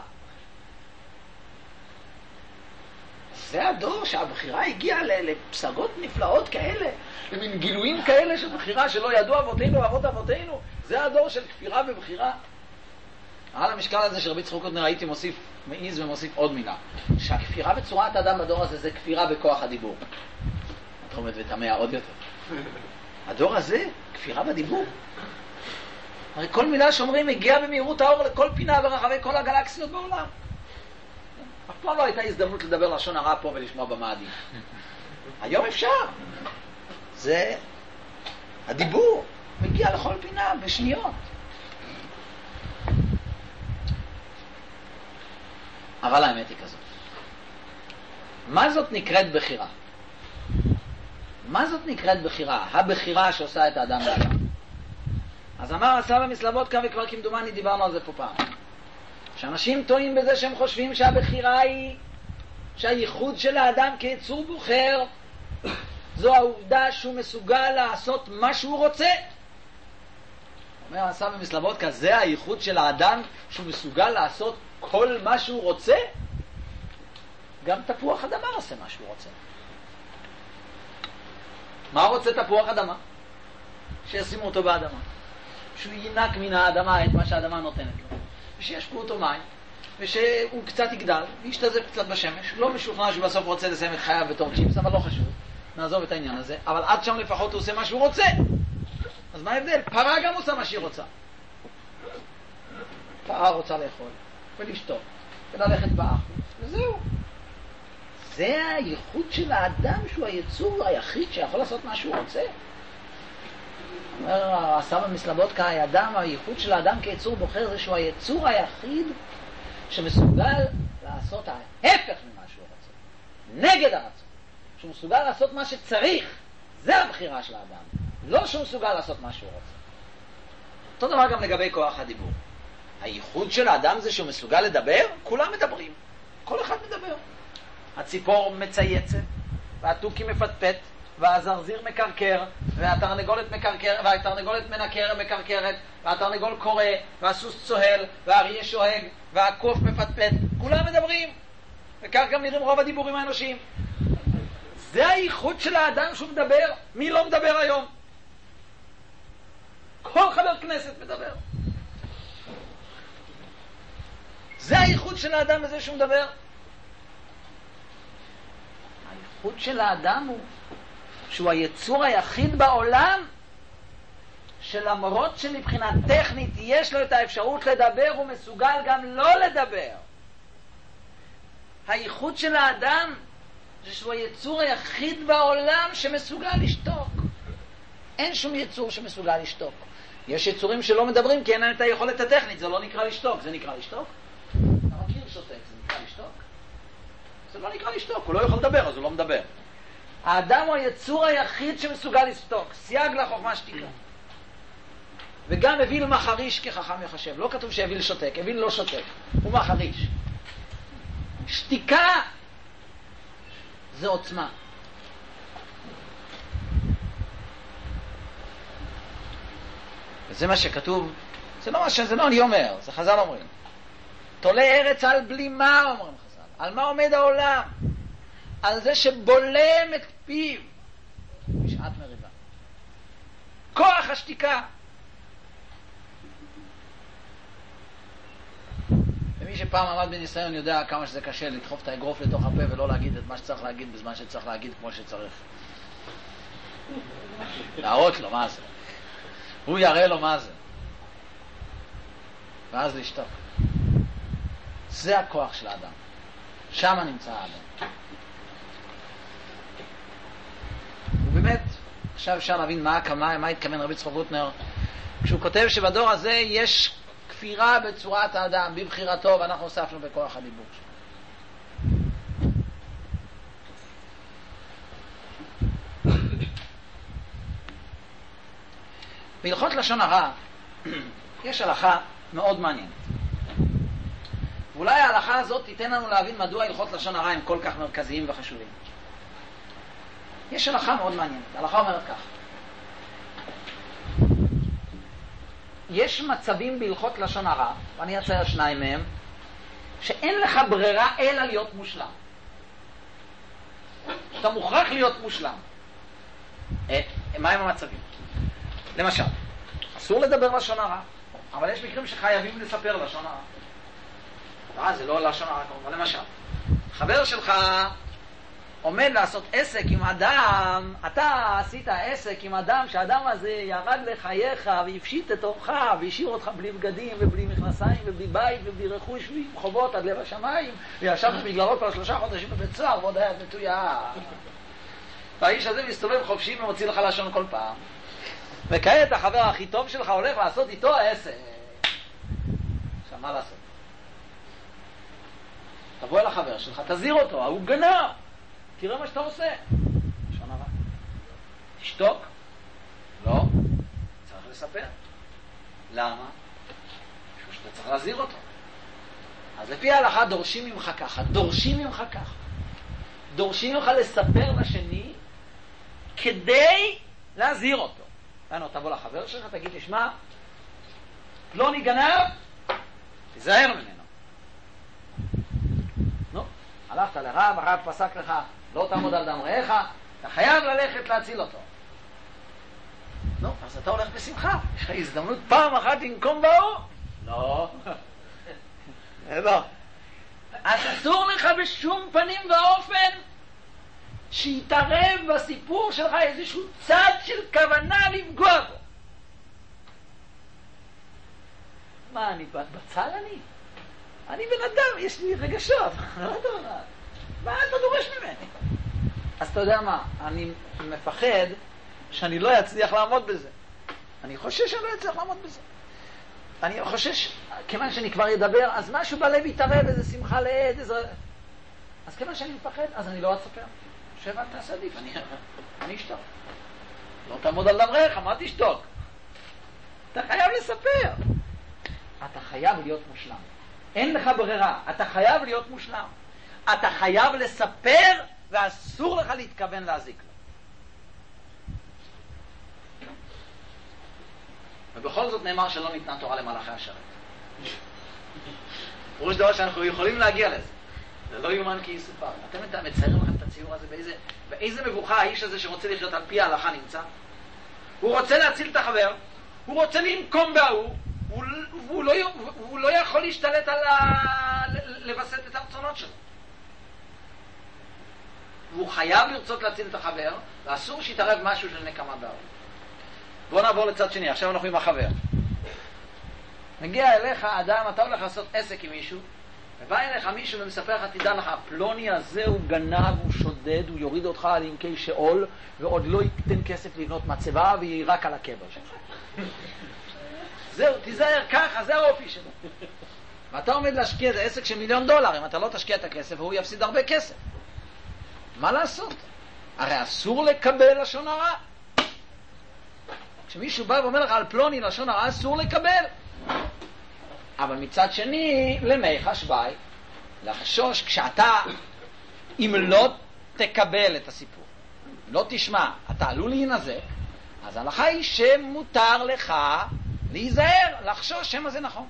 זה הדור שהבחירה הגיעה לפסגות נפלאות כאלה, למין גילויים כאלה של בחירה שלא ידעו אבותינו ואבות אבותינו. זה הדור של כפירה ובחירה. על המשקל הזה שרבי יצחק קוטנר הייתי מוסיף מעיז ומוסיף עוד מילה, שהכפירה בצורת האדם בדור הזה זה כפירה בכוח הדיבור. אתה עומד ותמע עוד יותר. הדור הזה, כפירה בדיבור. הרי כל מילה שאומרים הגיעה במהירות האור לכל פינה ברחבי כל הגלקסיות בעולם. אף פעם לא הייתה הזדמנות לדבר לשון הרע פה ולשמוע במאדים. היום אפשר. זה הדיבור מגיע לכל פינה בשניות. אבל האמת היא כזאת. מה זאת נקראת בחירה? מה זאת נקראת בחירה? הבחירה שעושה את האדם לאדם. אז אמר הסבא מסלבודקה, וכבר כמדומני דיברנו על זה פה פעם, שאנשים טועים בזה שהם חושבים שהבחירה היא שהייחוד של האדם כיצור בוחר זו העובדה שהוא מסוגל לעשות מה שהוא רוצה. אומר הסבא מסלבודקה, זה הייחוד של האדם שהוא מסוגל לעשות כל מה שהוא רוצה? גם תפוח אדמה עושה מה שהוא רוצה. מה רוצה תפוח אדמה? שישימו אותו באדמה, שהוא ינק מן האדמה את מה שהאדמה נותנת לו, ושישפו אותו מים, ושהוא קצת יגדל וישתזף קצת בשמש. לא משוכנע שבסוף רוצה לסיים את חייו בתור צ'יפס, אבל לא חשוב, נעזוב את העניין הזה. אבל עד שם לפחות הוא עושה מה שהוא רוצה. אז מה ההבדל? פרה גם עושה מה שהיא רוצה. פרה רוצה לאכול ולשתות וללכת באחוץ, וזהו. זה הייחוד של האדם, שהוא היצור היחיד שיכול לעשות מה שהוא רוצה. אומר הסבא מסלבודקה, האדם, הייחוד של האדם כיצור בוחר זה שהוא היצור היחיד שמסוגל לעשות ההפך ממה שהוא רוצה, נגד הרצון. שהוא מסוגל לעשות מה שצריך, זה הבחירה של האדם, לא שהוא מסוגל לעשות מה שהוא רוצה. אותו דבר גם לגבי כוח הדיבור. הייחוד של האדם זה שהוא מסוגל לדבר, כולם מדברים. כל אחד מדבר. הציפור מצייצת, והתוכי מפטפט, והזרזיר מקרקר, והתרנגולת מקרקר, והתרנגולת מנקר מקרקרת, והתרנגול קורא, והסוס צוהל, והאריה שואג, והקוף מפטפט. כולם מדברים. וכך גם נראים רוב הדיבורים האנושיים. זה הייחוד של האדם שהוא מדבר. מי לא מדבר היום? כל חבר כנסת מדבר. זה הייחוד של האדם בזה שהוא מדבר. הייחוד של האדם הוא שהוא היצור היחיד בעולם שלמרות שמבחינה טכנית יש לו את האפשרות לדבר, הוא מסוגל גם לא לדבר. הייחוד של האדם זה שהוא היצור היחיד בעולם שמסוגל לשתוק. אין שום יצור שמסוגל לשתוק. יש יצורים שלא מדברים כי אין להם את היכולת הטכנית, זה לא נקרא לשתוק. זה נקרא לשתוק? אתה מכיר שותק, זה נקרא לשתוק? זה לא נקרא לשתוק, הוא לא יכול לדבר, אז הוא לא מדבר. האדם הוא היצור היחיד שמסוגל לשתוק. סייג לחוכמה שתיקה. וגם אוויל מחריש כחכם יחשב. לא כתוב שאוויל שותק, אוויל לא שותק, הוא מחריש. שתיקה זה עוצמה. וזה מה שכתוב, זה לא מה שזה לא אני אומר, זה חז"ל אומרים. תולה ארץ על בלימה, אומרים חז"ל. על מה עומד העולם? על זה שבולם את פיו בשעת מריבה. כוח השתיקה. ומי שפעם עמד בניסיון יודע כמה שזה קשה לדחוף את האגרוף לתוך הפה ולא להגיד את מה שצריך להגיד בזמן שצריך להגיד כמו שצריך. להראות לו מה זה. הוא יראה לו מה זה. ואז לשתוק. זה הכוח של האדם. שם נמצא האדם. ובאמת, עכשיו אפשר להבין מה, מה, מה התכוון רבי צחוק רוטנר כשהוא כותב שבדור הזה יש כפירה בצורת האדם, בבחירתו, ואנחנו הוספנו בכוח הדיבור שלו. בהלכות לשון הרע יש הלכה מאוד מעניינת. ואולי ההלכה הזאת תיתן לנו להבין מדוע הלכות לשון הרע הם כל כך מרכזיים וחשובים. יש הלכה מאוד מעניינת. ההלכה אומרת כך. יש מצבים בהלכות לשון הרע, ואני אצייר שניים מהם, שאין לך ברירה אלא להיות מושלם. אתה מוכרח להיות מושלם. אה, מה הם המצבים? למשל, אסור לדבר לשון הרע, אבל יש מקרים שחייבים לספר לשון הרע. אה, זה לא לשון הרע כמובן. למשל, חבר שלך עומד לעשות עסק עם אדם, אתה עשית עסק עם אדם, שהאדם הזה ירד לחייך והפשיט את אורך והשאיר אותך בלי בגדים ובלי מכנסיים ובלי בית ובלי רכוש ובלי חובות עד לב השמיים, וישבת בגללו כבר שלושה חודשים בבית סוהר ועוד היה מתויה. והאיש הזה מסתובב חופשי ומוציא לך לשון כל פעם. וכעת החבר הכי טוב שלך הולך לעשות איתו עסק. עכשיו מה לעשות? תבוא אל החבר שלך, תזהיר אותו, הוא גנב. תראה מה שאתה עושה. לשון הרע. תשתוק? לא. צריך לספר. למה? שאתה צריך להזהיר אותו. אז לפי ההלכה דורשים ממך ככה, דורשים ממך ככה. דורשים ממך לספר לשני כדי להזהיר אותו. אנו, תבוא לחבר שלך, תגיד לשמה, פלוני גנב, תיזהר ממנו. נו, הלכת לרב, הרב פסק לך, לא תעמוד על דם רעך, אתה חייב ללכת להציל אותו. נו, אז אתה הולך בשמחה. יש לך הזדמנות פעם אחת לנקום באור? לא. לא. אז אסור לך בשום פנים ואופן שיתערב בסיפור שלך איזשהו צד של כוונה לפגוע בו. מה, אני בצל אני? אני בן אדם, יש לי רגשות. מה אתה דורש ממני? אז אתה יודע מה, אני מפחד שאני לא אצליח לעמוד בזה. אני חושש שאני לא אצליח לעמוד בזה. אני חושש, כיוון שאני כבר ידבר, אז משהו בלב יתערב, איזה שמחה לעד, איזה... אז כיוון שאני מפחד, אז אני לא אצפר. שב, אל תעשה עדיף, אני, אני אשתוק. לא תעמוד על דבריך, מה תשתוק? אתה חייב לספר. אתה חייב להיות מושלם. אין לך ברירה, אתה חייב להיות מושלם. אתה חייב לספר, ואסור לך להתכוון להזיק לו. ובכל זאת נאמר שלא ניתנה תורה למלאכי השרת. פירוש דבר שאנחנו יכולים להגיע לזה. זה לא יאומן כי יסופר. אתם מציירים לכם את הציור הזה, באיזה, באיזה מבוכה האיש הזה שרוצה לחיות על פי ההלכה נמצא. הוא רוצה להציל את החבר, הוא רוצה לנקום בהוא, הוא, הוא, לא, הוא לא יכול להשתלט על ה... לבסט את הרצונות שלו. והוא חייב לרצות להציל את החבר, ואסור שיתערב משהו של נקמה בהוא. בוא נעבור לצד שני, עכשיו אנחנו עם החבר. מגיע אליך אדם, אתה הולך לעשות עסק עם מישהו, ובא אליך מישהו ומספר לך, תדע לך, פלוני הזה הוא גנב, הוא שודד, הוא יוריד אותך על עמקי שאול, ועוד לא ייתן כסף לבנות מצבה, ויירק על הקבר שלך. זהו, תיזהר ככה, זה האופי שלו. ואתה עומד להשקיע את העסק של מיליון דולר, אם אתה לא תשקיע את הכסף, הוא יפסיד הרבה כסף. מה לעשות? הרי אסור לקבל לשון הרע. כשמישהו בא ואומר לך על פלוני לשון הרע, אסור לקבל. אבל מצד שני, למי חשבי, לחשוש כשאתה, אם לא תקבל את הסיפור, לא תשמע, אתה עלול להינזק, אז ההלכה היא שמותר לך להיזהר, לחשוש שמה זה נכון.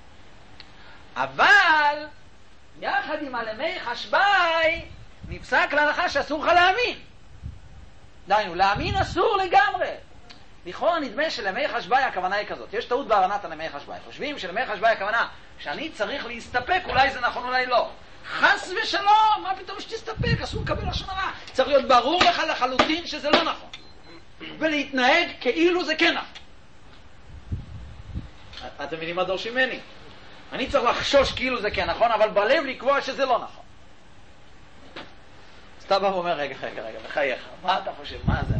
אבל, יחד עם הלמי חשבי, נפסק להלכה שאסור לך להאמין. דיינו, להאמין אסור לגמרי. לכאורה נדמה שלמי חשבי הכוונה היא כזאת. יש טעות בהבנת הלמי חשבי. חושבים שלמי חשבי הכוונה שאני צריך להסתפק, אולי זה נכון, אולי לא. חס ושלום, מה פתאום שתסתפק? אסור לקבל לשון הרע. צריך להיות ברור לך לחלוטין שזה לא נכון. ולהתנהג כאילו זה כן נכון. אתם מבינים מה דורשים ממני? אני צריך לחשוש כאילו זה כן נכון, אבל בלב לקבוע שזה לא נכון. אז אתה בא ואומר, רגע, רגע, רגע, בחייך, מה אתה חושב? מה זה?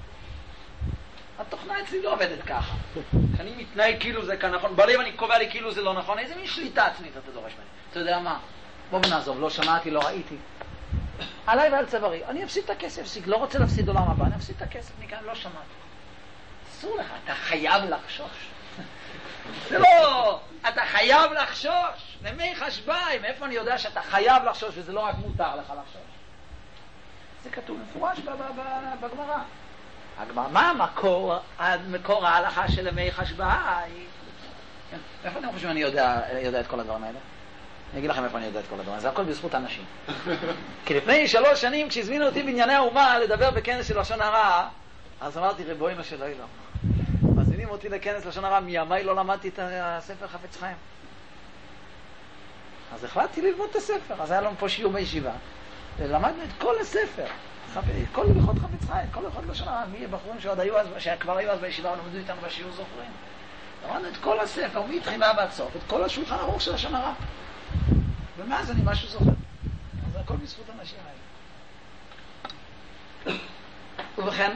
התוכנה אצלי לא עובדת ככה. כשאני מתנהג כאילו זה כאן נכון, בלב אני קובע לי כאילו זה לא נכון, איזה מין שליטה עצמית אתה דורש ממני. אתה יודע מה? בוא נעזוב, לא שמעתי, לא ראיתי. עליי ועל צווארי, אני אפסיד את הכסף, לא רוצה להפסיד עולם הבא, אני אפסיד את הכסף, מכאן לא שמעתי. אסור לך, אתה חייב לחשוש. זה לא, אתה חייב לחשוש. למי חשבי, מאיפה אני יודע שאתה חייב לחשוש וזה לא רק מותר לך לחשוש? זה כתוב מפורש בגמרא. מה המקור, המקור ההלכה של למי חשבי? איפה אתם חושבים אני יודע, יודע את כל הדברים האלה? אני אגיד לכם איפה אני יודע את כל הדברים, זה הכל בזכות אנשים. כי לפני שלוש שנים כשהזמינו אותי בענייני האומה לדבר בכנס של לשון הרע, אז אמרתי רבוינו של אילו. מזמינים אותי לכנס לשון הרע, מימי לא למדתי את הספר חפץ חיים. אז החלטתי ללמוד את הספר, אז היה לנו פה שיעור בישיבה, ולמדנו את כל הספר, כל הלכות חפץ חיים, כל הלכות לשון הרע, מי בחורים שעוד היו אז, שכבר היו אז בישיבה ולמדו איתנו בשיעור זוכרים. למדנו את כל הספר, מתחילה ועד סוף, את כל השולחן ערוך של לשון הרע. ומאז אני משהו זוכר. אז זה הכל בזכות אנשים האלה. ובכן,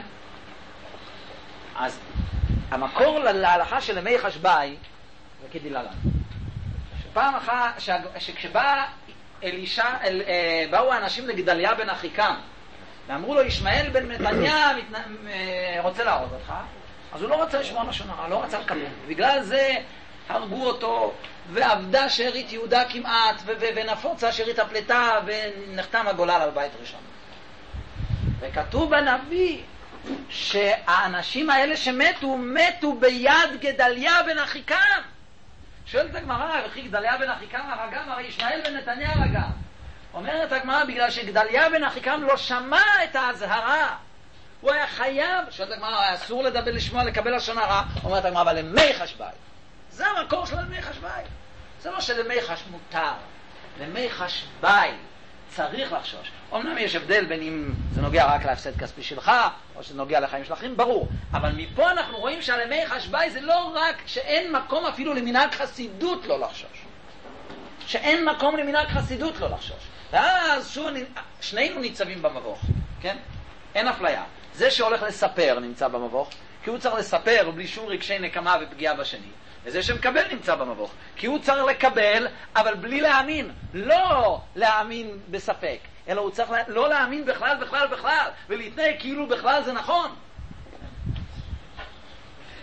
אז המקור להלכה של למי חשבי זה כדלהלן. שפעם אחת, שכשבא אלישע, אל, אה, באו האנשים לגדליה בן אחיקם, ואמרו לו, ישמעאל בן מתניה מת, אה, רוצה להרוג אותך, אז הוא לא רצה לשמוע לשון הרע, לא רצה לקבל. בגלל זה הרגו אותו, ועבדה שארית יהודה כמעט, ו- ו- ונפוצה שארית הפלטה, ונחתם הגולל על בית ראשון. וכתוב בנביא, שהאנשים האלה שמתו, מתו ביד גדליה בן אחיקם. שואלת הגמרא, וכי גדליה בן אחיקם הרגם, הרי ישמעאל בן נתניה הרגם. אומרת הגמרא, בגלל שגדליה בן אחיקם לא שמע את ההזהרה. הוא היה חייב, שואלת הגמרא, היה אסור לדבר לשמוע, לקבל לשון הרע. אומרת הגמרא, אבל למי חשבי. זה המקור של למי חשבי. זה לא שלמי חש מותר. למי חשבי צריך לחשוש. אומנם יש הבדל בין אם זה נוגע רק להפסד כספי שלך, או שזה נוגע לחיים של אחרים, ברור. אבל מפה אנחנו רואים שהלמי חשבי זה לא רק שאין מקום אפילו למנהג חסידות לא לחשוש. שאין מקום למנהג חסידות לא לחשוש. ואז שוב, שנינו ניצבים במבוך. כן? אין אפליה. זה שהולך לספר נמצא במבוך, כי הוא צריך לספר בלי שום רגשי נקמה ופגיעה בשני. וזה שמקבל נמצא במבוך, כי הוא צריך לקבל, אבל בלי להאמין. לא להאמין בספק, אלא הוא צריך לא להאמין בכלל, בכלל, בכלל, ולהתנהג כאילו בכלל זה נכון.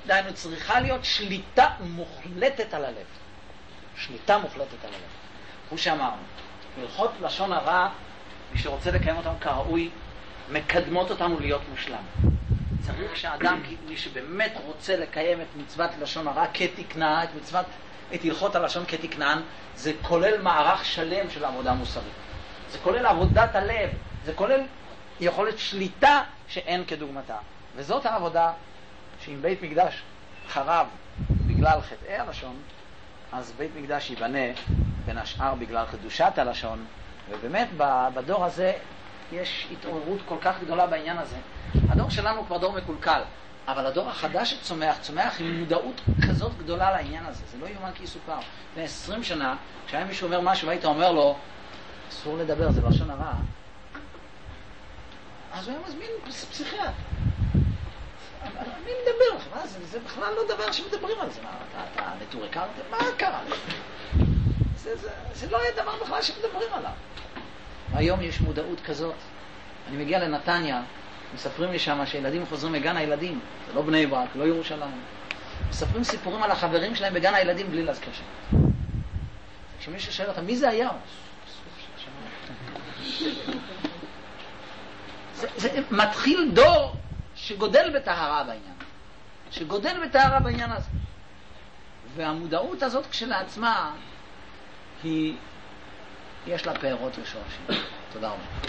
דהיינו צריכה להיות שליטה מוחלטת על הלב. שליטה מוחלטת על הלב. כמו שאמרנו, הלכות לשון הרע, מי שרוצה לקיים אותם כראוי, מקדמות אותנו להיות מושלם. צריך שהאדם, מי שבאמת רוצה לקיים את מצוות לשון הרע כתקנה, את מצוות, את הלכות הלשון כתקנן, זה כולל מערך שלם של עבודה מוסרית. זה כולל עבודת הלב, זה כולל יכולת שליטה שאין כדוגמתה. וזאת העבודה שאם בית מקדש חרב בגלל חטאי הלשון, אז בית מקדש ייבנה בין השאר בגלל קדושת הלשון, ובאמת בדור הזה יש התעוררות כל כך גדולה בעניין הזה. הדור שלנו כבר דור מקולקל, אבל הדור החדש שצומח, צומח עם מודעות כזאת גדולה לעניין הזה. זה לא יאומן כי יסופר. לפני עשרים שנה, כשהיה מישהו אומר משהו והיית אומר לו, אסור לדבר, זה לשון הרע, אז הוא היה מזמין פסיכיאטר. מי מדבר לך? מה זה? זה בכלל לא דבר שמדברים על זה. מה, אתה, אתה נטוריקה? מה קרה? זה, זה, זה לא היה דבר בכלל שמדברים עליו. היום יש מודעות כזאת. אני מגיע לנתניה, מספרים לי שם שילדים חוזרים מגן הילדים, זה לא בני ברק, לא ירושלים. מספרים סיפורים על החברים שלהם בגן הילדים בלי להזכיר שם. כשמישהו שואל אותם, מי זה היה? זה, זה מתחיל דור שגודל בטהרה בעניין, שגודל בטהרה בעניין הזה. והמודעות הזאת כשלעצמה, היא, יש לה פירות ושורשים. תודה רבה.